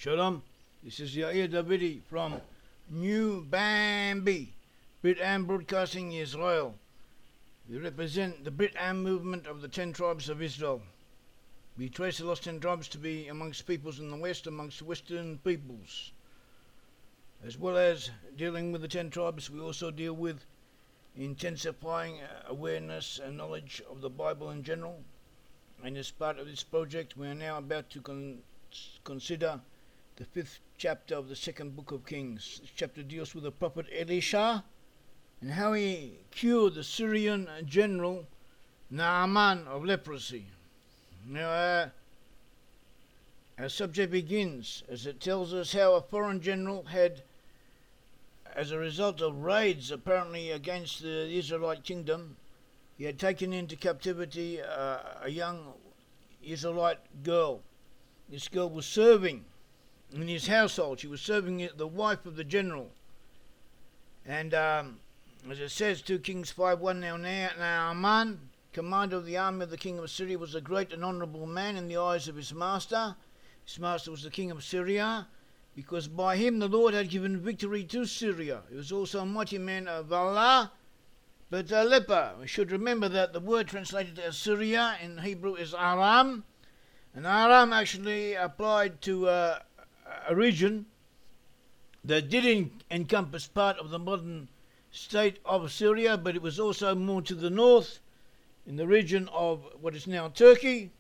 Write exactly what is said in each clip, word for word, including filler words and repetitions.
Shalom, this is Yair Davidi from New Bambi, Brit Am Broadcasting Israel. We represent the Brit Am movement of the ten tribes of Israel. We trace the lost ten tribes to be amongst peoples in the West, amongst Western peoples. As well as dealing with the ten tribes, we also deal with intensifying awareness and knowledge of the Bible in general. And as part of this project, we are now about to con- consider the fifth chapter of the second book of Kings. This chapter deals with the prophet Elisha and how he cured the Syrian general Naaman of leprosy. Now, uh, our subject begins as it tells us how a foreign general had, as a result of raids apparently against the Israelite kingdom, he had taken into captivity uh, a young Israelite girl. This girl was serving in his household. She was serving the wife of the general. And um, as it says, two Kings five one, now Naaman, commander of the army of the king of Syria, was a great and honourable man in the eyes of his master. His master was the king of Syria, because by him the Lord had given victory to Syria. He was also a mighty man of valor, but a leper. We should remember that the word translated as Syria in Hebrew is Aram, and Aram actually applied to uh, a region that did encompass part of the modern state of Syria, but it was also more to the north, in the region of what is now Turkey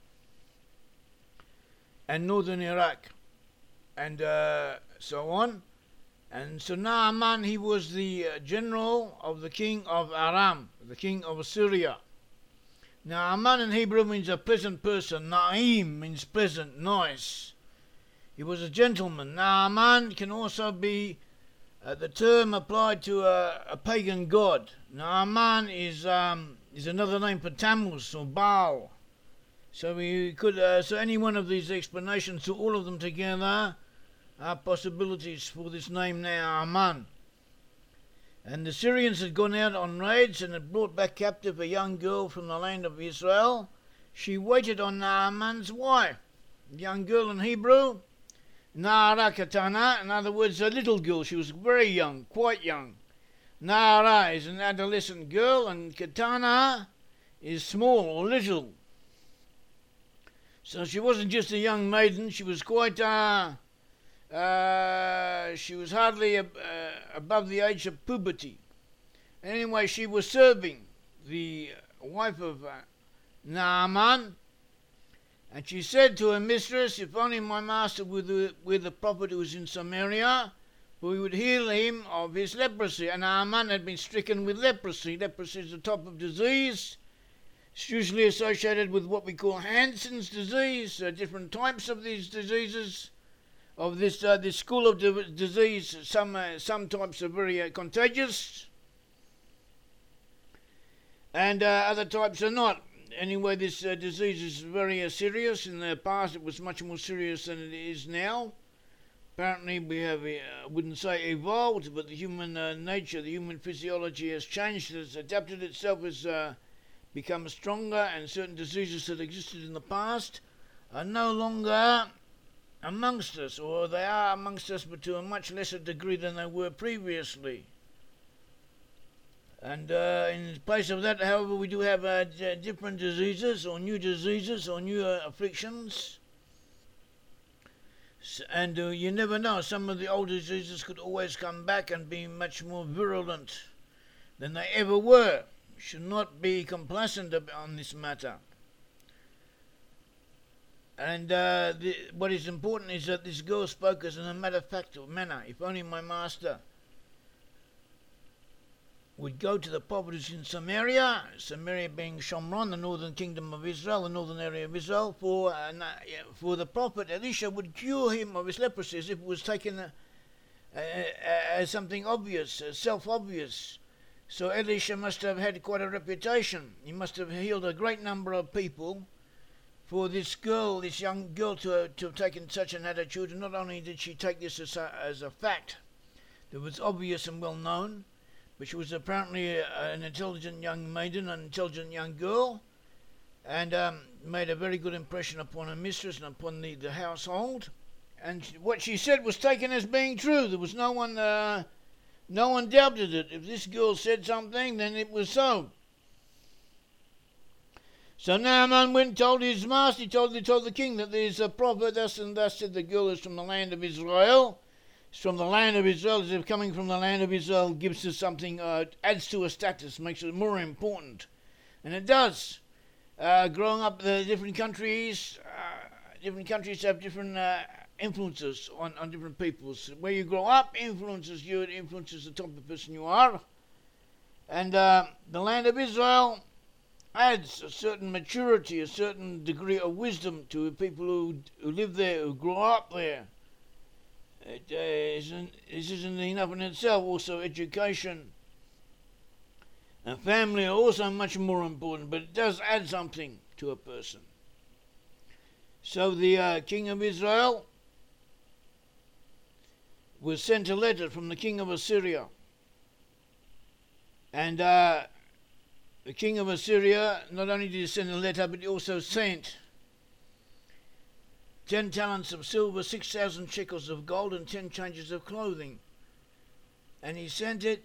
and northern Iraq, and uh, so on. And so Naaman, he was the uh, general of the king of Aram, the king of Assyria. Naaman in Hebrew means a pleasant person. Naim means pleasant, nice. He was a gentleman. Naaman can also be uh, the term applied to a, a pagan god. Naaman is um, is another name for Tammuz or Baal. So we could uh, so any one of these explanations, so all of them together, are possibilities for this name Naaman. And the Syrians had gone out on raids and had brought back captive a young girl from the land of Israel. She waited on Naaman's wife. The young girl in Hebrew, Nara Katana, in other words, a little girl. She was very young, quite young. Nara is an adolescent girl, and Katana is small or little. So she wasn't just a young maiden, she was quite... Uh, Uh, she was hardly uh, above the age of puberty. Anyway, she was serving the wife of uh, Naaman, and she said to her mistress, if only my master were the, were the prophet who was in Samaria, for he would heal him of his leprosy. And Naaman had been stricken with leprosy. Leprosy is the type of disease. It's usually associated with what we call Hansen's disease, uh, different types of these diseases. Of this uh, this school of di- disease, some uh, some types are very uh, contagious, and uh, other types are not. Anyway, this uh, disease is very uh, serious. In the past, it was much more serious than it is now. Apparently, we have, uh, I wouldn't say evolved, but the human uh, nature, the human physiology has changed. It's adapted itself, has uh, become stronger, and certain diseases that existed in the past are no longer amongst us, or they are amongst us, but to a much lesser degree than they were previously. And uh, in place of that, however, we do have uh, d- different diseases, or new diseases, or new uh, afflictions. S- and uh, you never know, some of the old diseases could always come back and be much more virulent than they ever were. We should not be complacent on this matter. And uh, the, what is important is that this girl spoke as in a matter-of-fact manner. If only my master would go to the prophets in Samaria, Samaria being Shomron, the northern kingdom of Israel, the northern area of Israel, for uh, for the prophet Elisha would cure him of his leprosy, as if it was taken uh, uh, as something obvious, uh, self-obvious. So Elisha must have had quite a reputation. He must have healed a great number of people. For this girl, this young girl, to, to have taken such an attitude, and not only did she take this as a, as a fact that was obvious and well known, but she was apparently a, an intelligent young maiden, an intelligent young girl, and um, made a very good impression upon her mistress and upon the, the household. and what she said was taken as being true. There was no one, uh, no one doubted it. If this girl said something, then it was so. So Naaman went and told his master, he told, he told the king that there's a prophet, thus and thus said the girl is from the land of Israel. It's from the land of Israel, as if coming from the land of Israel gives us something, uh, adds to a status, makes it more important. And it does. Uh, growing up in different countries, uh, different countries have different uh, influences on, on different peoples. Where you grow up influences you, it influences the type of person you are. And uh, the land of Israel adds a certain maturity, a certain degree of wisdom to people who, who live there, who grow up there. It, uh, isn't, this isn't enough in itself. Also education and family are also much more important, but it does add something to a person. So the uh, king of Israel was sent a letter from the king of Assyria. And uh, the king of Assyria not only did he send a letter, but he also sent ten talents of silver, six thousand shekels of gold, and ten changes of clothing. And he sent it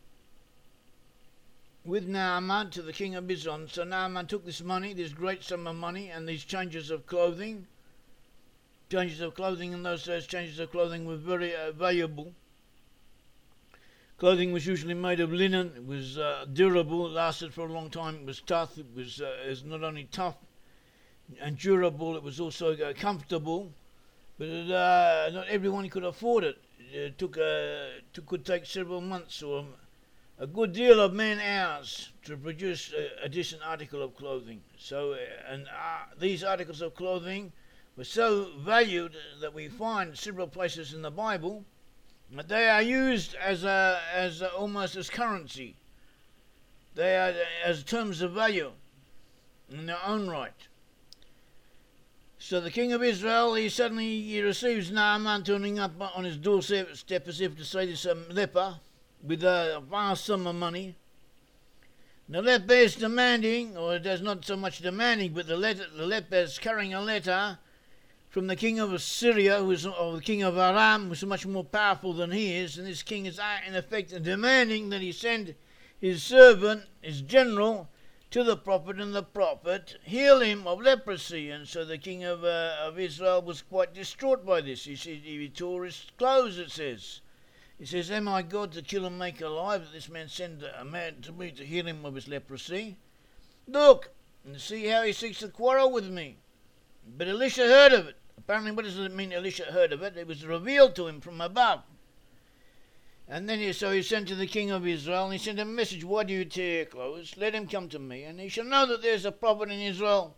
with Naaman to the king of Israel. So Naaman took this money, this great sum of money, and these changes of clothing. Changes of clothing in those days, changes of clothing were very uh, valuable. Clothing was usually made of linen. It was uh, durable. It lasted for a long time. It was tough. It was, uh, it was not only tough and durable, it was also uh, comfortable. But it, uh, not everyone could afford it. It took, uh, took, could take several months or a good deal of man hours to produce a, a decent article of clothing. So, uh, and uh, these articles of clothing were so valued that we find several places in the Bible that they are used as a, as a, almost as currency. They are as terms of value in their own right. So the king of Israel, he suddenly he receives Naaman turning up on his doorstep as if to say this um, leper with a vast sum of money. The leper is demanding, or it is not so much demanding, but the, letter, the leper is carrying a letter from the king of Assyria, who is, or the king of Aram, who is much more powerful than he is, and this king is in effect demanding that he send his servant, his general, to the prophet, and the prophet heal him of leprosy. And so the king of, uh, of Israel was quite distraught by this. He said he tore his clothes, it says. He says, am I God to kill and make alive, that this man send a man to me to heal him of his leprosy? Look, and see how he seeks to quarrel with me. But Elisha heard of it. Apparently, what does it mean Elisha heard of it? It was revealed to him from above. And then he, so he sent to the king of Israel, and he sent a message, why do you tear your clothes? Let him come to me, and he shall know that there's a prophet in Israel.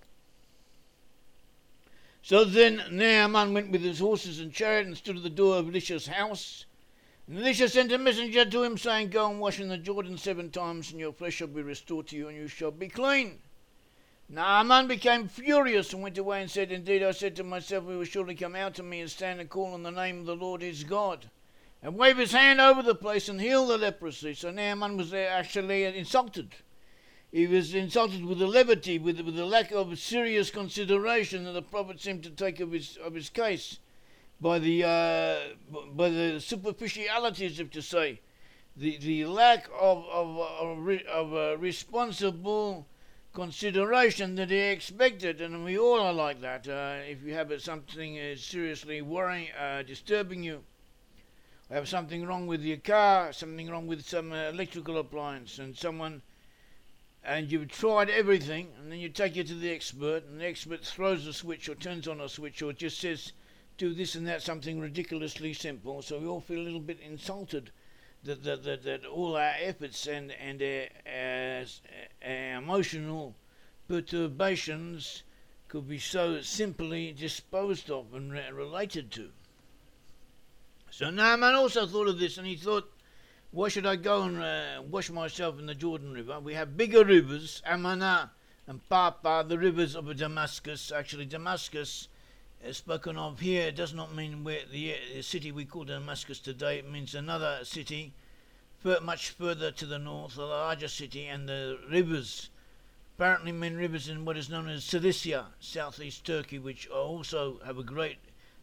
So then Naaman went with his horses and chariot and stood at the door of Elisha's house. And Elisha sent a messenger to him, saying, go and wash in the Jordan seven times, and your flesh shall be restored to you, and you shall be clean. Naaman became furious and went away and said, indeed, I said to myself, he will surely come out to me and stand and call on the name of the Lord his God, and wave his hand over the place and heal the leprosy. So Naaman was there actually insulted. He was insulted with the levity, with, with the lack of serious consideration that the prophet seemed to take of his of his case, by the uh, by the superficialities, if to say, the the lack of of of, of uh, responsible consideration that he expected. And we all are like that. Uh, if you have something uh, seriously worrying, uh, disturbing you, have something wrong with your car, something wrong with some uh, electrical appliance, and someone, and you've tried everything, and then you take it to the expert, and the expert throws a switch or turns on a switch or just says, do this and that, something ridiculously simple. So we all feel a little bit insulted that that, that, that all our efforts and, and our, our, our emotional perturbations could be so simply disposed of and re- related to. So Naaman also thought of this, and he thought, why should I go and uh, wash myself in the Jordan River? We have bigger rivers, Amanah and Papa, the rivers of Damascus. Actually, Damascus is spoken of here. It does not mean where the, the city we call Damascus today. It means another city, fur, much further to the north, a larger city, and the rivers apparently mean rivers in what is known as Cilicia, southeast Turkey, which also have a great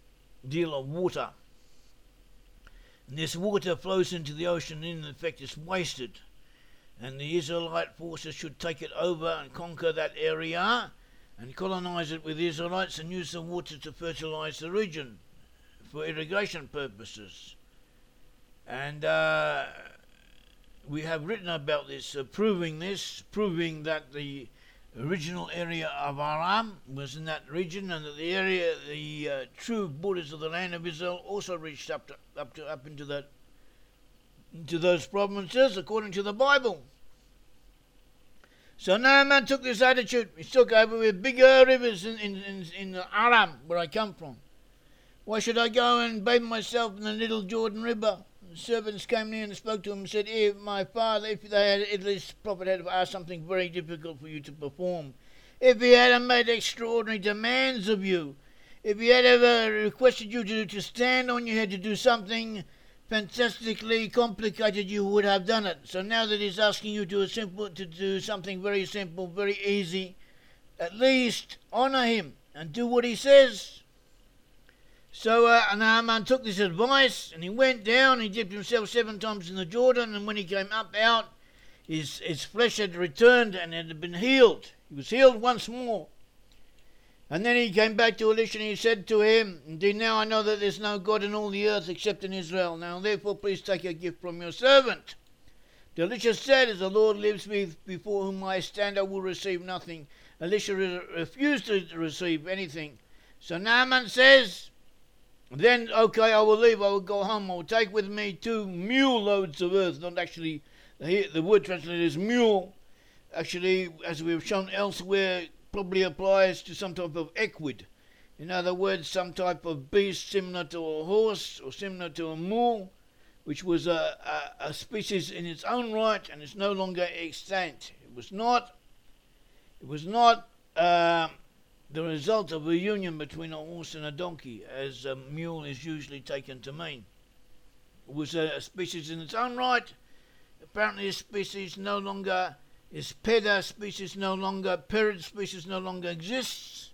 deal of water. And this water flows into the ocean and in effect is wasted. And the Israelite forces should take it over and conquer that area and colonize it with Israelites and use the water to fertilize the region for irrigation purposes. And uh, we have written about this, uh, proving this, proving that the original area of Aram was in that region, and that the area, the uh, true borders of the land of Israel also reached up to, up to up into that into those provinces according to the Bible. So Naaman took this attitude. He took over with bigger rivers in, in, in, in Aram, where I come from. Why should I go and bathe myself in the little Jordan River? The servants came near and spoke to him and said, if my father, if they had, at least the prophet had asked something very difficult for you to perform, if he had made extraordinary demands of you, if he had ever requested you to, to stand on your head to do something fantastically complicated, you would have done it. So now that he's asking you to, a simple, to do something very simple, very easy, at least honour him and do what he says. So uh, Naaman took this advice, and he went down, he dipped himself seven times in the Jordan, and when he came up out, his, his flesh had returned and had been healed. He was healed once more. And then he came back to Elisha and he said to him, indeed now I know that there is no God in all the earth except in Israel. Now therefore please take a gift from your servant. Elisha said, as the Lord lives before whom I stand, I will receive nothing. Elisha re- refused to receive anything. So Naaman says, then, okay, I will leave, I will go home, I will take with me two mule loads of earth, not actually, the, the word translated is mule, actually, as we've shown elsewhere, probably applies to some type of equid. In other words, some type of beast similar to a horse or similar to a mule, which was a, a, a species in its own right and is no longer extant. It was not, it was not, uh, the result of a union between a horse and a donkey, as a mule is usually taken to mean. It was a, a species in its own right. Apparently, this species no longer is peda species, no longer perid species, no longer exists.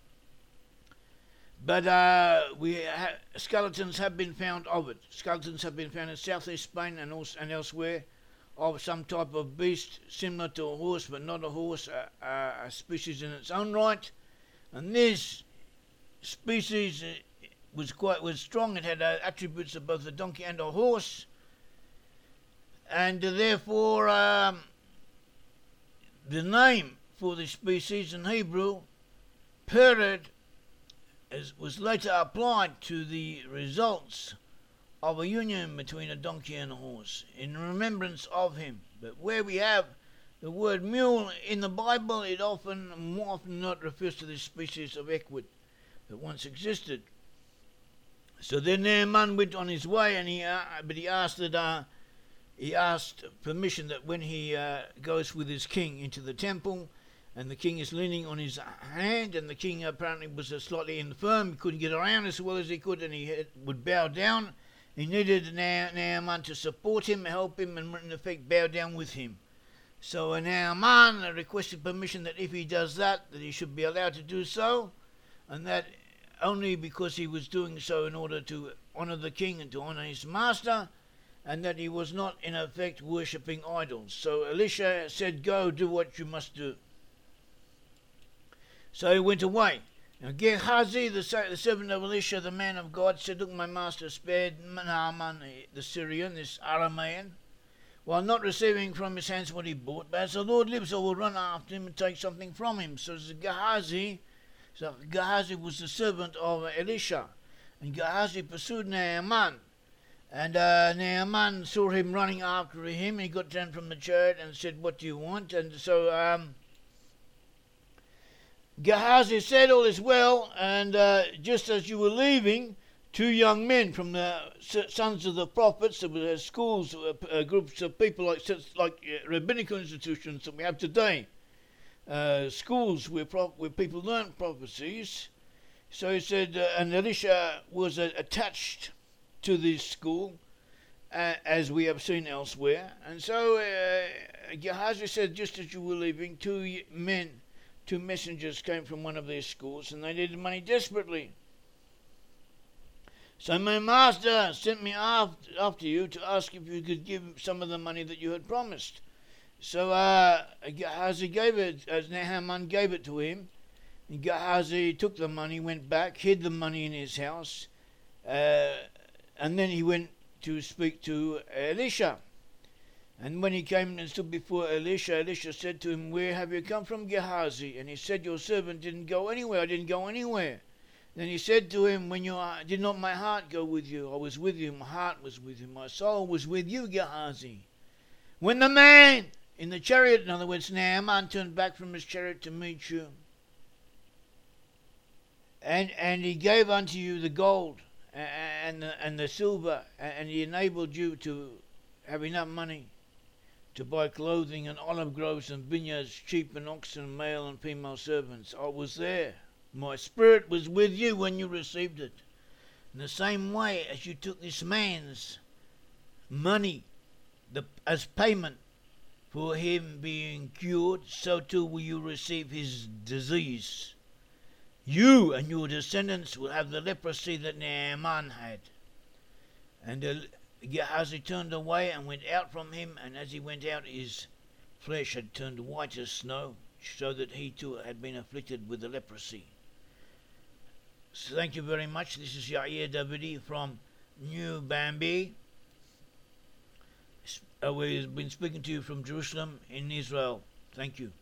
But uh, we ha- skeletons have been found of it. Skeletons have been found in southeast Spain and also and elsewhere of some type of beast similar to a horse, but not a horse, a, a, a species in its own right. And this species was quite was strong. It had uh, attributes of both a donkey and a horse, and uh, therefore um, the name for the species in Hebrew, perid, as was later applied to the results of a union between a donkey and a horse in remembrance of him. But where we have the word mule in the Bible, it often, more often not, refers to this species of equid that once existed. So then Naaman went on his way, and he, uh, but he asked that uh, he asked permission that when he uh, goes with his king into the temple, and the king is leaning on his hand, and the king apparently was uh, slightly infirm, he couldn't get around as well as he could, and he had, would bow down. He needed Na- Naaman to support him, help him, and in effect bow down with him. So Naaman requested permission that if he does that, that he should be allowed to do so, and that only because he was doing so in order to honour the king and to honour his master, and that he was not in effect worshipping idols. So Elisha said, go, do what you must do. So he went away. Now Gehazi, the, the servant of Elisha, the man of God, said, look, my master spared Naaman the Syrian, this Aramean, while not receiving from his hands what he bought. But as the Lord lives, I will run after him and take something from him. So Gehazi, so Gehazi was the servant of Elisha, and Gehazi pursued Naaman. And uh, Naaman saw him running after him, and he got down from the chariot and said, what do you want? And so um, Gehazi said, all is well, and uh, just as you were leaving, two young men from the sons of the prophets, there were schools, uh, groups of people like like uh, rabbinical institutions that we have today, uh, schools where, pro- where people learn prophecies. So he said, uh, and Elisha was uh, attached to this school, uh, as we have seen elsewhere. And so uh, Gehazi said, just as you were leaving, two men, two messengers came from one of their schools, and they needed money desperately. So my master sent me after, after you to ask if you could give some of the money that you had promised. So uh, Gehazi gave it, as Naaman gave it to him. And Gehazi took the money, went back, hid the money in his house, uh, and then he went to speak to Elisha. And when he came and stood before Elisha, Elisha said to him, "Where have you come from, Gehazi?" And he said, "Your servant didn't go anywhere. I didn't go anywhere." Then he said to him, "When you are, did not my heart go with you? I was with you. My heart was with you. My soul was with you, Gehazi." When the man in the chariot, in other words, Naaman, turned back from his chariot to meet you, and and he gave unto you the gold and the, and the silver, and he enabled you to have enough money to buy clothing and olive groves and vineyards, sheep and oxen, male and female servants. I was there. My spirit was with you when you received it. In the same way as you took this man's money the, as payment for him being cured, so too will you receive his disease. You and your descendants will have the leprosy that Naaman had. And uh, Gehazi turned away and went out from him, and as he went out his flesh had turned white as snow, so that he too had been afflicted with the leprosy. So thank you very much. This is Yair Davidi from New Bambi. Uh, we've been speaking to you from Jerusalem in Israel. Thank you.